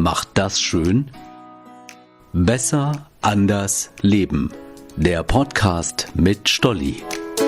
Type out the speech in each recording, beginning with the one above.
macht das schön? Besser, anders, leben. Der Podcast mit Stolli.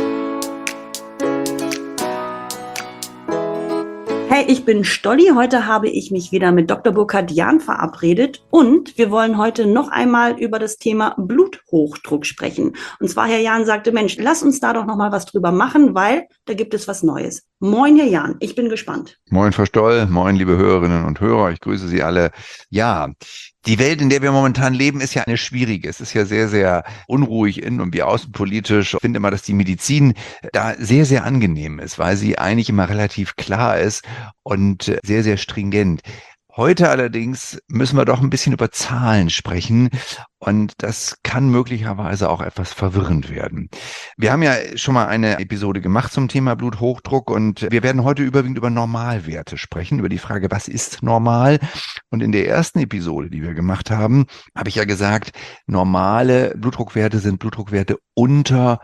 Hey, ich bin Stolli. Heute habe ich mich wieder mit Dr. Burkhard Jahn verabredet und wir wollen heute noch einmal über das Thema Bluthochdruck sprechen. Und zwar, Herr Jahn sagte, Mensch, lass uns da doch noch mal was drüber machen, weil da gibt es was Neues. Moin, Herr Jahn, ich bin gespannt. Moin, Frau Stoll, moin, liebe Hörerinnen und Hörer, ich grüße Sie alle. Ja, die Welt, in der wir momentan leben, ist ja eine schwierige. Es ist ja sehr, sehr unruhig innen- und wie außenpolitisch. Ich finde immer, dass die Medizin da sehr, sehr angenehm ist, weil sie eigentlich immer relativ klar ist und sehr, sehr stringent. Heute allerdings müssen wir doch ein bisschen über Zahlen sprechen und das kann möglicherweise auch etwas verwirrend werden. Wir haben ja schon mal eine Episode gemacht zum Thema Bluthochdruck und wir werden heute überwiegend über Normalwerte sprechen, über die Frage, was ist normal? Und in der ersten Episode, die wir gemacht haben, habe ich ja gesagt, normale Blutdruckwerte sind Blutdruckwerte unter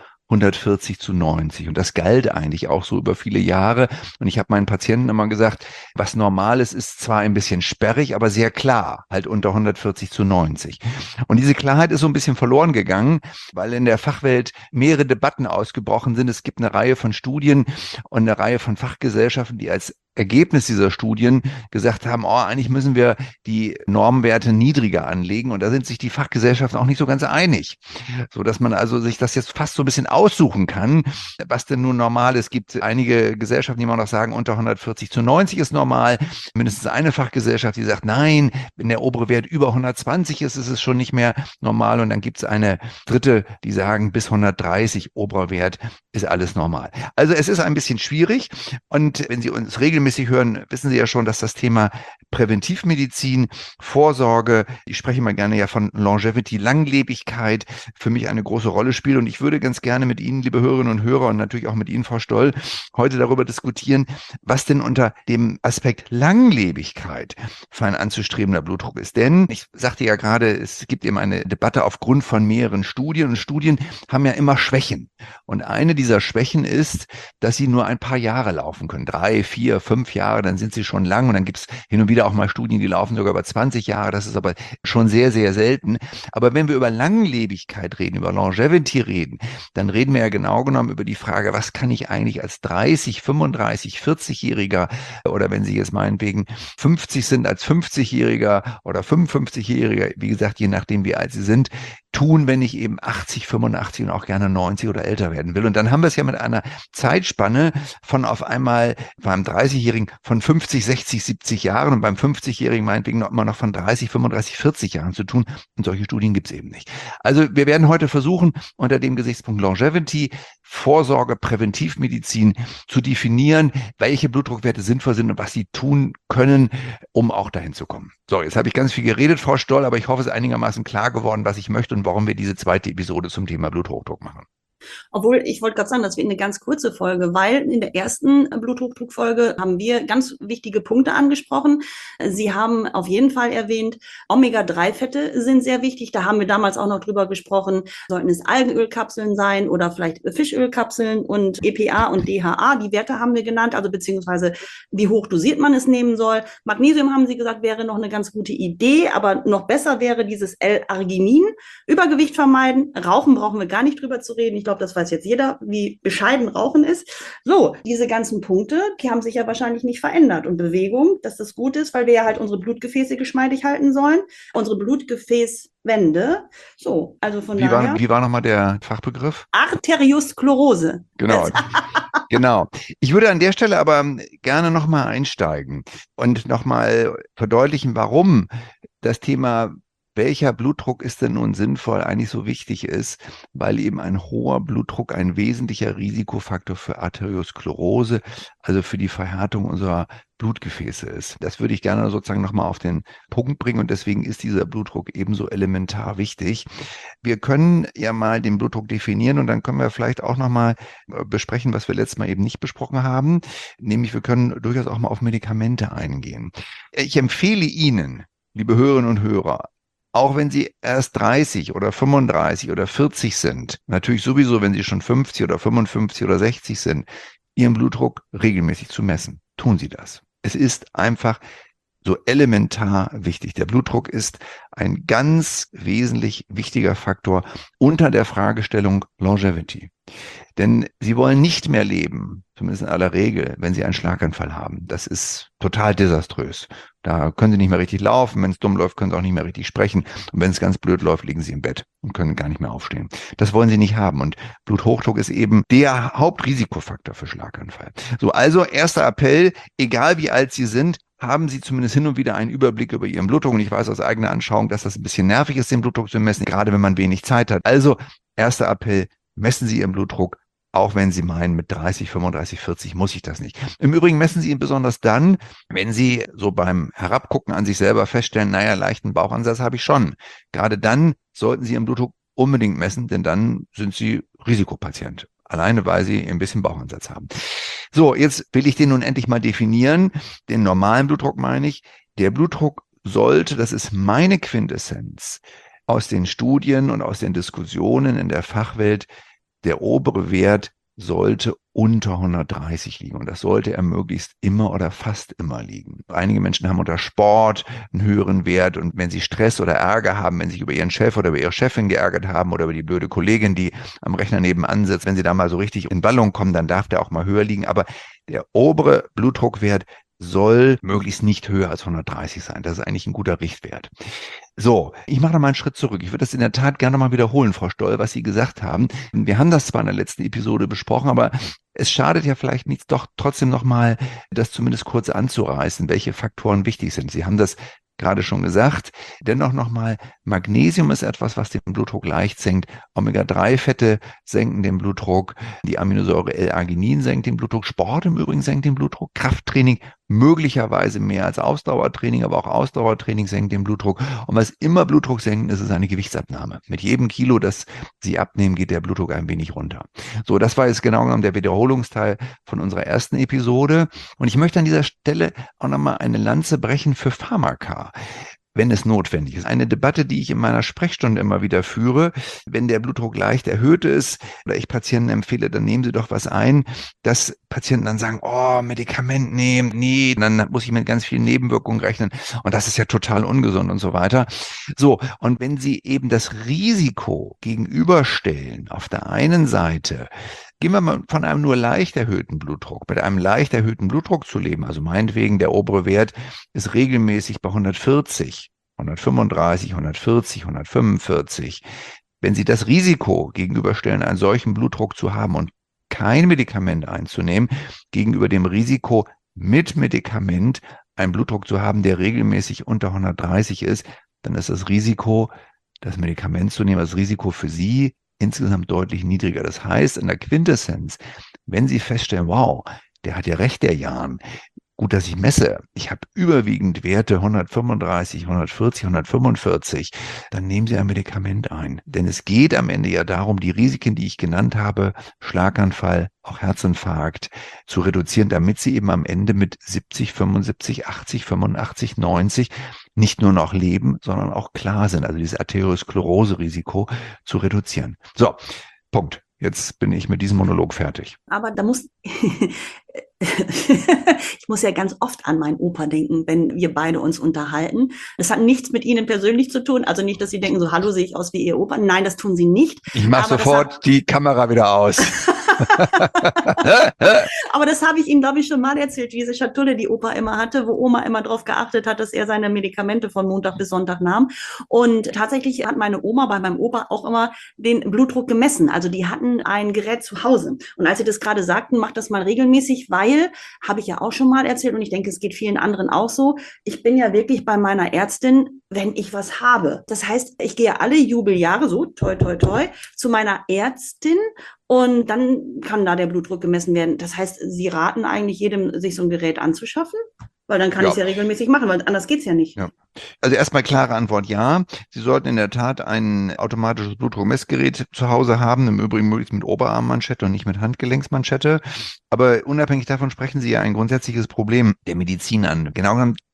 140/90. Und das galt eigentlich auch so über viele Jahre. Und ich habe meinen Patienten immer gesagt, was normal ist zwar ein bisschen sperrig, aber sehr klar, halt unter 140/90. Und diese Klarheit ist so ein bisschen verloren gegangen, weil in der Fachwelt mehrere Debatten ausgebrochen sind. Es gibt eine Reihe von Studien und eine Reihe von Fachgesellschaften, die als Ergebnis dieser Studien gesagt haben, eigentlich müssen wir die Normwerte niedriger anlegen. Und da sind sich die Fachgesellschaften auch nicht so ganz einig, so dass man also sich das jetzt fast so ein bisschen aussuchen kann, was denn nun normal ist. Es gibt einige Gesellschaften, die immer noch sagen, unter 140/90 ist normal. Mindestens eine Fachgesellschaft, die sagt, nein, wenn der obere Wert über 120 ist, ist es schon nicht mehr normal. Und dann gibt es eine dritte, die sagen, bis 130 oberer Wert ist alles normal. Also es ist ein bisschen schwierig. Und wenn Sie uns regelmäßig hören, wissen Sie ja schon, dass das Thema Präventivmedizin, Vorsorge, ich spreche immer gerne ja von Longevity, Langlebigkeit, für mich eine große Rolle spielt. Und ich würde ganz gerne mit Ihnen, liebe Hörerinnen und Hörer, und natürlich auch mit Ihnen, Frau Stoll, heute darüber diskutieren, was denn unter dem Aspekt Langlebigkeit für ein anzustrebender Blutdruck ist. Denn ich sagte ja gerade, es gibt eben eine Debatte aufgrund von mehreren Studien. Und Studien haben ja immer Schwächen. Und eine dieser Schwächen ist, dass sie nur ein paar Jahre laufen können. 3, 4, 5 Jahre, dann sind sie schon lang. Und dann gibt es hin und wieder auch mal Studien, die laufen sogar über 20 Jahre. Das ist aber schon sehr, sehr selten. Aber wenn wir über Langlebigkeit reden, über Longevity reden, dann reden wir ja genau genommen über die Frage, was kann ich eigentlich als 30, 35, 40-Jähriger oder wenn Sie jetzt meinetwegen 50 sind, als 50-Jähriger oder 55-Jähriger, wie gesagt, je nachdem wie alt Sie sind, tun, wenn ich eben 80, 85 und auch gerne 90 oder älter werden will. Und dann haben wir es ja mit einer Zeitspanne von auf einmal beim 30-Jährigen von 50, 60, 70 Jahren und beim 50-Jährigen meinetwegen noch immer noch von 30, 35, 40 Jahren zu tun. Und solche Studien gibt es eben nicht. Also wir werden heute versuchen, unter dem Gesichtspunkt Longevity, Vorsorge, Präventivmedizin zu definieren, welche Blutdruckwerte sinnvoll sind und was sie tun können, um auch dahin zu kommen. So, jetzt habe ich ganz viel geredet, Frau Stoll, aber ich hoffe, es ist einigermaßen klar geworden, was ich möchte und warum wir diese zweite Episode zum Thema Bluthochdruck machen. Obwohl, ich wollte gerade sagen, das wird eine ganz kurze Folge, weil in der ersten Bluthochdruckfolge haben wir ganz wichtige Punkte angesprochen. Sie haben auf jeden Fall erwähnt, Omega-3-Fette sind sehr wichtig. Da haben wir damals auch noch drüber gesprochen, sollten es Algenölkapseln sein oder vielleicht Fischölkapseln und EPA und DHA. Die Werte haben wir genannt, also beziehungsweise wie hoch dosiert man es nehmen soll. Magnesium, haben Sie gesagt, wäre noch eine ganz gute Idee, aber noch besser wäre dieses L-Arginin. Übergewicht vermeiden, Rauchen brauchen wir gar nicht drüber zu reden. Ich glaube, das weiß jetzt jeder, wie bescheiden Rauchen ist. So, diese ganzen Punkte, die haben sich ja wahrscheinlich nicht verändert. Und Bewegung, dass das gut ist, weil wir ja halt unsere Blutgefäße geschmeidig halten sollen. Unsere Blutgefäßwände. So, also von daher. Wie war nochmal der Fachbegriff? Arteriosklerose. Genau. Genau. Ich würde an der Stelle aber gerne nochmal einsteigen und nochmal verdeutlichen, warum das Thema welcher Blutdruck ist denn nun sinnvoll, eigentlich so wichtig ist, weil eben ein hoher Blutdruck ein wesentlicher Risikofaktor für Arteriosklerose, also für die Verhärtung unserer Blutgefäße ist. Das würde ich gerne sozusagen nochmal auf den Punkt bringen und deswegen ist dieser Blutdruck ebenso elementar wichtig. Wir können ja mal den Blutdruck definieren und dann können wir vielleicht auch nochmal besprechen, was wir letztes Mal eben nicht besprochen haben, nämlich wir können durchaus auch mal auf Medikamente eingehen. Ich empfehle Ihnen, liebe Hörerinnen und Hörer, auch wenn Sie erst 30 oder 35 oder 40 sind, natürlich sowieso, wenn Sie schon 50 oder 55 oder 60 sind, Ihren Blutdruck regelmäßig zu messen. Tun Sie das. Es ist einfach so elementar wichtig. Der Blutdruck ist ein ganz wesentlich wichtiger Faktor unter der Fragestellung Longevity. Denn Sie wollen nicht mehr leben, zumindest in aller Regel, wenn Sie einen Schlaganfall haben. Das ist total desaströs. Da können Sie nicht mehr richtig laufen. Wenn es dumm läuft, können Sie auch nicht mehr richtig sprechen. Und wenn es ganz blöd läuft, liegen Sie im Bett und können gar nicht mehr aufstehen. Das wollen Sie nicht haben. Und Bluthochdruck ist eben der Hauptrisikofaktor für Schlaganfall. So, also erster Appell, egal wie alt Sie sind, haben Sie zumindest hin und wieder einen Überblick über Ihren Blutdruck. Und ich weiß aus eigener Anschauung, dass das ein bisschen nervig ist, den Blutdruck zu messen, gerade wenn man wenig Zeit hat. Also erster Appell, messen Sie Ihren Blutdruck, auch wenn Sie meinen, mit 30, 35, 40 muss ich das nicht. Im Übrigen messen Sie ihn besonders dann, wenn Sie so beim Herabgucken an sich selber feststellen, naja, leichten Bauchansatz habe ich schon. Gerade dann sollten Sie Ihren Blutdruck unbedingt messen, denn dann sind Sie Risikopatient. Alleine, weil Sie ein bisschen Bauchansatz haben. So, jetzt will ich den nun endlich mal definieren. Den normalen Blutdruck meine ich. Der Blutdruck sollte, das ist meine Quintessenz aus den Studien und aus den Diskussionen in der Fachwelt, der obere Wert sollte unter 130 liegen. Und das sollte er möglichst immer oder fast immer liegen. Einige Menschen haben unter Sport einen höheren Wert. Und wenn sie Stress oder Ärger haben, wenn sie sich über ihren Chef oder über ihre Chefin geärgert haben oder über die blöde Kollegin, die am Rechner nebenan sitzt, wenn sie da mal so richtig in Ballung kommen, dann darf der auch mal höher liegen. Aber der obere Blutdruckwert soll möglichst nicht höher als 130 sein. Das ist eigentlich ein guter Richtwert. So, ich mache noch mal einen Schritt zurück. Ich würde das in der Tat gerne noch mal wiederholen, Frau Stoll, was Sie gesagt haben. Wir haben das zwar in der letzten Episode besprochen, aber es schadet ja vielleicht nichts, doch trotzdem noch mal das zumindest kurz anzureißen, welche Faktoren wichtig sind. Sie haben das gerade schon gesagt. Dennoch nochmal, Magnesium ist etwas, was den Blutdruck leicht senkt. Omega-3-Fette senken den Blutdruck. Die Aminosäure L-Arginin senkt den Blutdruck. Sport im Übrigen senkt den Blutdruck. Krafttraining möglicherweise mehr als Ausdauertraining, aber auch Ausdauertraining senkt den Blutdruck. Und was immer Blutdruck senkt, ist eine Gewichtsabnahme. Mit jedem Kilo, das Sie abnehmen, geht der Blutdruck ein wenig runter. So, das war jetzt genau genommen der Wiederholungsteil von unserer ersten Episode. Und ich möchte an dieser Stelle auch nochmal eine Lanze brechen für Pharmaka, wenn es notwendig ist. Eine Debatte, die ich in meiner Sprechstunde immer wieder führe, wenn der Blutdruck leicht erhöht ist oder ich Patienten empfehle, dann nehmen Sie doch was ein, dass Patienten dann sagen, oh, Medikament nehmen, nee, dann muss ich mit ganz vielen Nebenwirkungen rechnen und das ist ja total ungesund und so weiter. So, und wenn Sie eben das Risiko gegenüberstellen, auf der einen Seite, gehen wir mal von einem nur leicht erhöhten Blutdruck, mit einem leicht erhöhten Blutdruck zu leben, also meinetwegen der obere Wert ist regelmäßig bei 140, 135, 140, 145. Wenn Sie das Risiko gegenüberstellen, einen solchen Blutdruck zu haben und kein Medikament einzunehmen, gegenüber dem Risiko mit Medikament einen Blutdruck zu haben, der regelmäßig unter 130 ist, dann ist das Risiko, das Medikament zu nehmen, das Risiko für Sie insgesamt deutlich niedriger. Das heißt, in der Quintessenz, wenn Sie feststellen, wow, der hat ja recht, der Jan, gut, dass ich messe, ich habe überwiegend Werte 135, 140, 145, dann nehmen Sie ein Medikament ein. Denn es geht am Ende ja darum, die Risiken, die ich genannt habe, Schlaganfall, auch Herzinfarkt, zu reduzieren, damit Sie eben am Ende mit 70, 75, 80, 85, 90 nicht nur noch leben, sondern auch klar sind, also dieses Arteriosklerose-Risiko zu reduzieren. So, Punkt. Jetzt bin ich mit diesem Monolog fertig. Aber da muss, ich muss ja ganz oft an meinen Opa denken, wenn wir beide uns unterhalten. Das hat nichts mit Ihnen persönlich zu tun. Also nicht, dass Sie denken, so, hallo, sehe ich aus wie Ihr Opa. Nein, das tun Sie nicht. Ich mache sofort die Kamera wieder aus. Aber das habe ich Ihnen, glaube ich, schon mal erzählt, diese Schatulle, die Opa immer hatte, wo Oma immer darauf geachtet hat, dass er seine Medikamente von Montag bis Sonntag nahm. Und tatsächlich hat meine Oma bei meinem Opa auch immer den Blutdruck gemessen. Also die hatten ein Gerät zu Hause. Und als Sie das gerade sagten, macht das mal regelmäßig, weil, habe ich ja auch schon mal erzählt und ich denke, es geht vielen anderen auch so, ich bin ja wirklich bei meiner Ärztin, wenn ich was habe. Das heißt, ich gehe alle Jubeljahre, so toi, toi, toi, zu meiner Ärztin und dann kann da der Blutdruck gemessen werden. Das heißt, Sie raten eigentlich jedem, sich so ein Gerät anzuschaffen? Weil dann kann ich es ja regelmäßig machen, weil anders geht's ja nicht. Ja. Also erstmal klare Antwort, ja. Sie sollten in der Tat ein automatisches Blutdruckmessgerät zu Hause haben, im Übrigen möglichst mit Oberarmmanschette und nicht mit Handgelenksmanschette. Aber unabhängig davon sprechen Sie ja ein grundsätzliches Problem der Medizin an. Genau genommen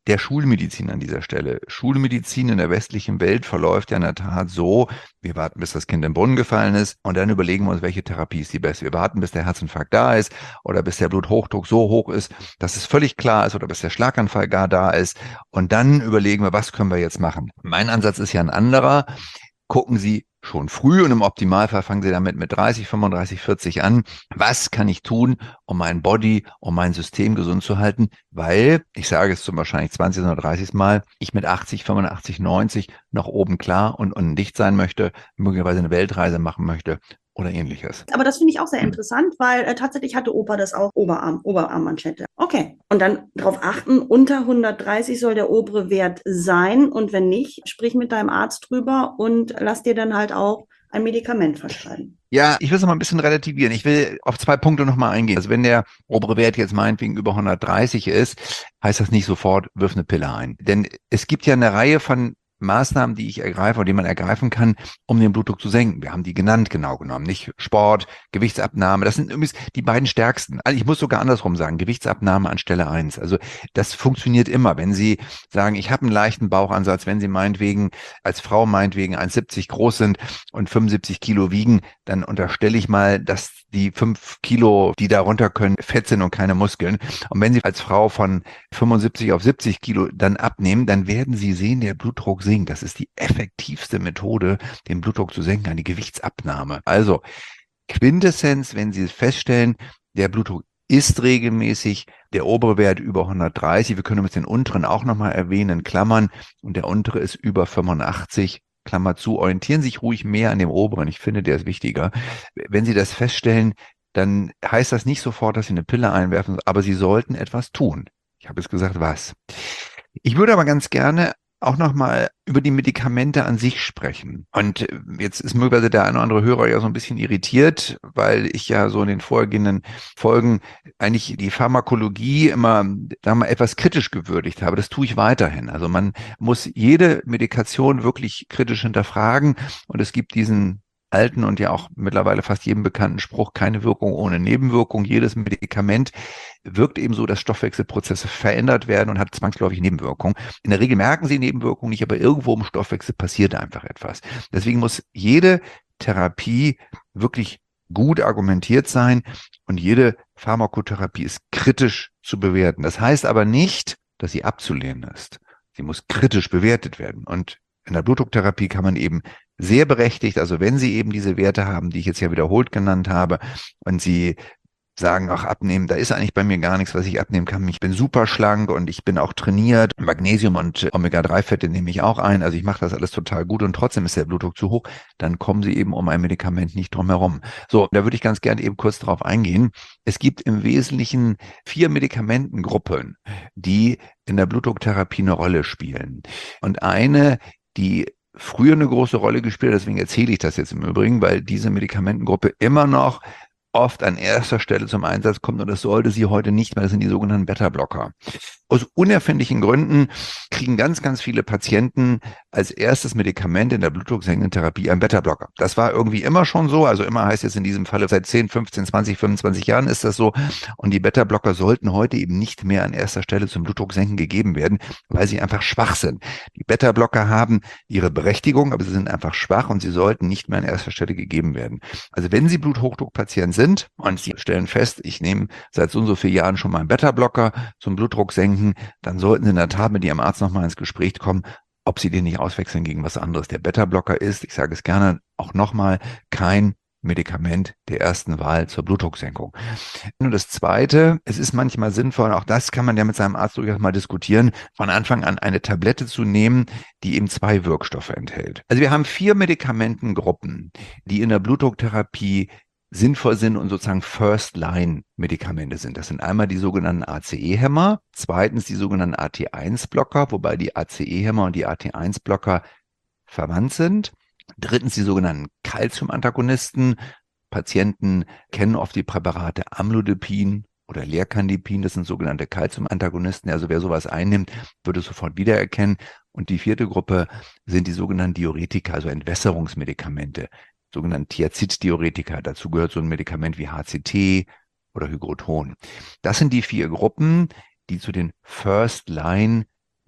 der Schulmedizin an dieser Stelle. Schulmedizin in der westlichen Welt verläuft ja in der Tat so, wir warten, bis das Kind im Brunnen gefallen ist und dann überlegen wir uns, welche Therapie ist die beste. Wir warten, bis der Herzinfarkt da ist oder bis der Bluthochdruck so hoch ist, dass es völlig klar ist oder bis der Schlaganfall gar da ist und dann überlegen wir, was können wir jetzt machen. Mein Ansatz ist ja ein anderer. Gucken Sie schon früh und im Optimalfall fangen Sie damit mit 30, 35, 40 an. Was kann ich tun, um mein Body, um mein System gesund zu halten? Weil, ich sage es zum wahrscheinlich 20. oder 30. Mal, ich mit 80, 85, 90 noch oben klar und undicht sein möchte, möglicherweise eine Weltreise machen möchte oder ähnliches. Aber das finde ich auch sehr interessant, weil tatsächlich hatte Opa das auch, Oberarmmanschette. Okay. Und dann darauf achten, unter 130 soll der obere Wert sein und wenn nicht, sprich mit deinem Arzt drüber und lass dir dann halt auch ein Medikament verschreiben. Ja, ich will es noch mal ein bisschen relativieren. Ich will auf 2 Punkte noch mal eingehen. Also wenn der obere Wert jetzt meinetwegen über 130 ist, heißt das nicht sofort, wirf eine Pille ein. Denn es gibt ja eine Reihe von Maßnahmen, die ich ergreife oder die man ergreifen kann, um den Blutdruck zu senken. Wir haben die genannt, genau genommen. Nicht Sport, Gewichtsabnahme. Das sind übrigens die beiden stärksten. Also ich muss sogar andersrum sagen, Gewichtsabnahme an Stelle 1. Also das funktioniert immer. Wenn Sie sagen, ich habe einen leichten Bauchansatz, wenn Sie meinetwegen als Frau meinetwegen 1,70 groß sind und 75 Kilo wiegen, dann unterstelle ich mal, dass die 5 Kilo, die da runter können, Fett sind und keine Muskeln. Und wenn Sie als Frau von 75 auf 70 Kilo dann abnehmen, dann werden Sie sehen, der Blutdruck sinkt. Das ist die effektivste Methode, den Blutdruck zu senken, eine Gewichtsabnahme. Also Quintessenz, wenn Sie feststellen, der Blutdruck ist regelmäßig, der obere Wert über 130, wir können uns den unteren auch nochmal erwähnen, in Klammern, und der untere ist über 85, Klammer zu, orientieren Sie sich ruhig mehr an dem oberen, ich finde, der ist wichtiger. Wenn Sie das feststellen, dann heißt das nicht sofort, dass Sie eine Pille einwerfen, aber Sie sollten etwas tun. Ich habe jetzt gesagt, was. Ich würde aber ganz gerne auch nochmal über die Medikamente an sich sprechen. Und jetzt ist möglicherweise der eine oder andere Hörer ja so ein bisschen irritiert, weil ich ja so in den vorhergehenden Folgen eigentlich die Pharmakologie immer, sagen wir mal, etwas kritisch gewürdigt habe. Das tue ich weiterhin. Also man muss jede Medikation wirklich kritisch hinterfragen und es gibt diesen alten und ja auch mittlerweile fast jedem bekannten Spruch, keine Wirkung ohne Nebenwirkung. Jedes Medikament wirkt eben so, dass Stoffwechselprozesse verändert werden und hat zwangsläufig Nebenwirkungen. In der Regel merken Sie Nebenwirkungen nicht, aber irgendwo im Stoffwechsel passiert einfach etwas. Deswegen muss jede Therapie wirklich gut argumentiert sein und jede Pharmakotherapie ist kritisch zu bewerten. Das heißt aber nicht, dass sie abzulehnen ist. Sie muss kritisch bewertet werden. Und in der Blutdrucktherapie kann man eben sehr berechtigt, also wenn Sie eben diese Werte haben, die ich jetzt ja wiederholt genannt habe, und Sie sagen, ach, abnehmen, da ist eigentlich bei mir gar nichts, was ich abnehmen kann. Ich bin super schlank und ich bin auch trainiert. Magnesium und Omega-3-Fette nehme ich auch ein. Also ich mache das alles total gut und trotzdem ist der Blutdruck zu hoch. Dann kommen Sie eben um ein Medikament nicht drum herum. So, da würde ich ganz gerne eben kurz drauf eingehen. Es gibt im Wesentlichen 4 Medikamentengruppen, die in der Blutdrucktherapie eine Rolle spielen. Und eine, die früher eine große Rolle gespielt hat, deswegen erzähle ich das jetzt im Übrigen, weil diese Medikamentengruppe immer noch oft an erster Stelle zum Einsatz kommt und das sollte sie heute nicht mehr, das sind die sogenannten Beta-Blocker. Aus unerfindlichen Gründen kriegen ganz, ganz viele Patienten als erstes Medikament in der blutdrucksenkenden Therapie einen Beta-Blocker. Das war irgendwie immer schon so, also immer heißt jetzt in diesem Falle seit 10, 15, 20, 25 Jahren ist das so und die Beta-Blocker sollten heute eben nicht mehr an erster Stelle zum Blutdrucksenken gegeben werden, weil sie einfach schwach sind. Die Beta-Blocker haben ihre Berechtigung, aber sie sind einfach schwach und sie sollten nicht mehr an erster Stelle gegeben werden. Also wenn Sie Bluthochdruckpatient sind und Sie stellen fest, ich nehme seit so und so vielen Jahren schon mal einen Beta-Blocker zum Blutdrucksenken, dann sollten Sie in der Tat mit Ihrem Arzt nochmal ins Gespräch kommen, ob Sie den nicht auswechseln gegen was anderes. Der Beta-Blocker ist, ich sage es gerne auch nochmal, kein Medikament der ersten Wahl zur Blutdrucksenkung. Und das Zweite, es ist manchmal sinnvoll, auch das kann man ja mit seinem Arzt durchaus mal diskutieren, von Anfang an eine Tablette zu nehmen, die eben 2 Wirkstoffe enthält. Also wir haben 4 Medikamentengruppen, die in der Blutdrucktherapie sinnvoll sind und sozusagen First-Line-Medikamente sind. Das sind einmal die sogenannten ACE-Hämmer, zweitens die sogenannten AT1-Blocker, wobei die ACE-Hämmer und die AT1-Blocker verwandt sind. Drittens die sogenannten Calcium-Antagonisten. Patienten kennen oft die Präparate Amlodipin oder Lercandipin, das sind sogenannte Calcium-Antagonisten. Also wer sowas einnimmt, wird es sofort wiedererkennen. Und die 4. Gruppe sind die sogenannten Diuretika, also Entwässerungsmedikamente. Sogenannten Thiazid-Diuretika. Dazu gehört so ein Medikament wie HCT oder Hygroton. Das sind die 4 Gruppen, die zu den First-Line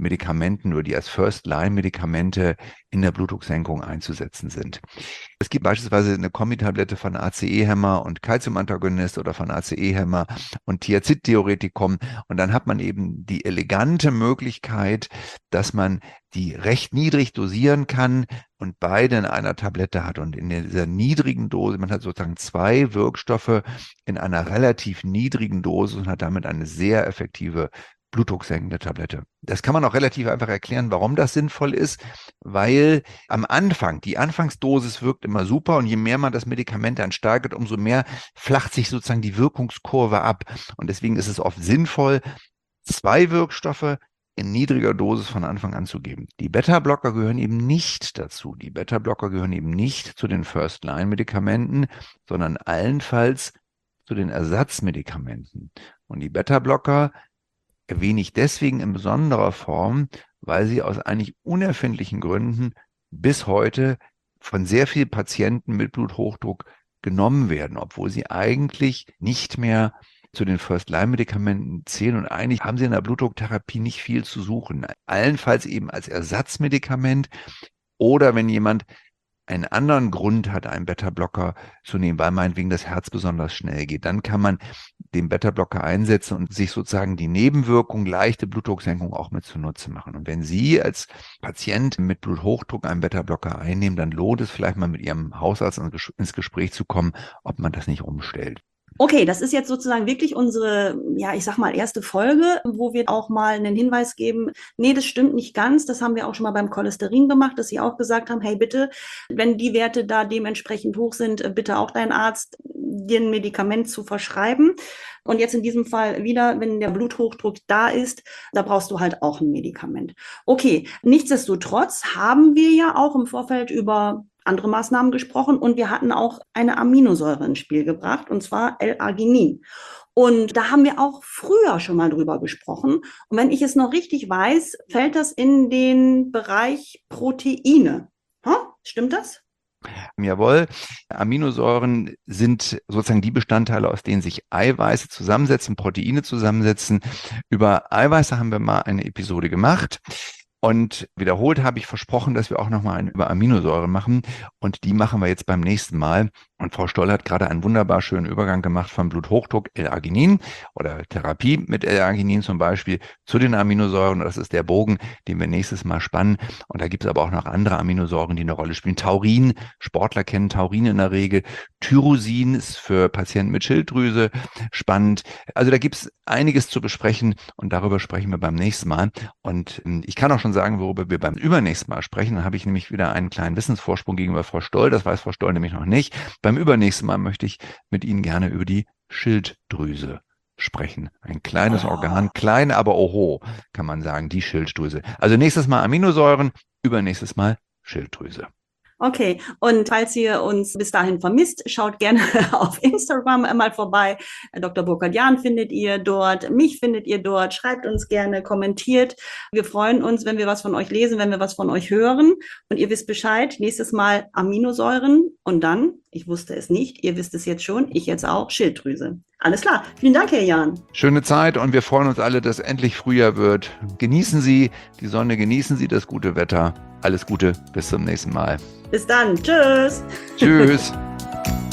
Medikamenten oder die als First-Line-Medikamente in der Blutdrucksenkung einzusetzen sind. Es gibt beispielsweise eine Kombitablette von ACE-Hämmer und Calciumantagonist oder von ACE-Hämmer und Thiazid-Diuretikum. Und dann hat man eben die elegante Möglichkeit, dass man die recht niedrig dosieren kann und beide in einer Tablette hat. Und in dieser niedrigen Dose, man hat sozusagen 2 Wirkstoffe in einer relativ niedrigen Dosis und hat damit eine sehr effektive blutdrucksenkende Tablette. Das kann man auch relativ einfach erklären, warum das sinnvoll ist, weil am Anfang, die Anfangsdosis wirkt immer super und je mehr man das Medikament dann steigert, umso mehr flacht sich sozusagen die Wirkungskurve ab. Und deswegen ist es oft sinnvoll, 2 Wirkstoffe in niedriger Dosis von Anfang an zu geben. Die Beta-Blocker gehören eben nicht dazu. Die Beta-Blocker gehören eben nicht zu den First-Line-Medikamenten, sondern allenfalls zu den Ersatzmedikamenten. Und die Beta-Blocker erwähne ich deswegen in besonderer Form, weil sie aus eigentlich unerfindlichen Gründen bis heute von sehr vielen Patienten mit Bluthochdruck genommen werden, obwohl sie eigentlich nicht mehr zu den First-Line-Medikamenten zählen und eigentlich haben sie in der Blutdrucktherapie nicht viel zu suchen. Allenfalls eben als Ersatzmedikament oder wenn jemand einen anderen Grund hat, einen Beta-Blocker zu nehmen, weil meinetwegen das Herz besonders schnell geht, dann kann man den Beta-Blocker einsetzen und sich sozusagen die Nebenwirkung, leichte Blutdrucksenkung auch mit zunutze machen. Und wenn Sie als Patient mit Bluthochdruck einen Beta-Blocker einnehmen, dann lohnt es vielleicht mal mit Ihrem Hausarzt ins Gespräch zu kommen, ob man das nicht umstellt. Okay, das ist jetzt sozusagen wirklich unsere, ja, ich sag mal, erste Folge, wo wir auch mal einen Hinweis geben, nee, das stimmt nicht ganz. Das haben wir auch schon mal beim Cholesterin gemacht, dass sie auch gesagt haben, hey, bitte, wenn die Werte da dementsprechend hoch sind, bitte auch deinen Arzt, dir ein Medikament zu verschreiben. Und jetzt in diesem Fall wieder, wenn der Bluthochdruck da ist, da brauchst du halt auch ein Medikament. Okay, nichtsdestotrotz haben wir ja auch im Vorfeld über andere Maßnahmen gesprochen und wir hatten auch eine Aminosäure ins Spiel gebracht, und zwar L-Arginin. Und da haben wir auch früher schon mal drüber gesprochen. Und wenn ich es noch richtig weiß, fällt das in den Bereich Proteine. Stimmt das? Jawohl, Aminosäuren sind sozusagen die Bestandteile, aus denen sich Eiweiße zusammensetzen, Proteine zusammensetzen. Über Eiweiße haben wir mal eine Episode gemacht. Und wiederholt habe ich versprochen, dass wir auch nochmal eine über Aminosäuren machen. Und die machen wir jetzt beim nächsten Mal. Und Frau Stoll hat gerade einen wunderbar schönen Übergang gemacht von Bluthochdruck, L-Arginin oder Therapie mit L-Arginin zum Beispiel zu den Aminosäuren. Das ist der Bogen, den wir nächstes Mal spannen. Und da gibt es aber auch noch andere Aminosäuren, die eine Rolle spielen. Taurin, Sportler kennen Taurin in der Regel. Tyrosin ist für Patienten mit Schilddrüse spannend. Also da gibt es einiges zu besprechen und darüber sprechen wir beim nächsten Mal. Und ich kann auch schon sagen, worüber wir beim übernächsten Mal sprechen. Dann habe ich nämlich wieder einen kleinen Wissensvorsprung gegenüber Frau Stoll. Das weiß Frau Stoll nämlich noch nicht. Beim übernächsten Mal möchte ich mit Ihnen gerne über die Schilddrüse sprechen. Ein kleines Organ, klein, aber oho, kann man sagen, die Schilddrüse. Also nächstes Mal Aminosäuren, übernächstes Mal Schilddrüse. Okay, und falls ihr uns bis dahin vermisst, schaut gerne auf Instagram mal vorbei. Dr. Burkhard-Jahn findet ihr dort, mich findet ihr dort, schreibt uns gerne, kommentiert. Wir freuen uns, wenn wir was von euch lesen, wenn wir was von euch hören. Und ihr wisst Bescheid, nächstes Mal Aminosäuren und dann, ich wusste es nicht, ihr wisst es jetzt schon, ich jetzt auch, Schilddrüse. Alles klar, vielen Dank, Herr Jahn. Schöne Zeit und wir freuen uns alle, dass endlich Frühjahr wird. Genießen Sie die Sonne, genießen Sie das gute Wetter. Alles Gute, bis zum nächsten Mal. Bis dann, tschüss. Tschüss.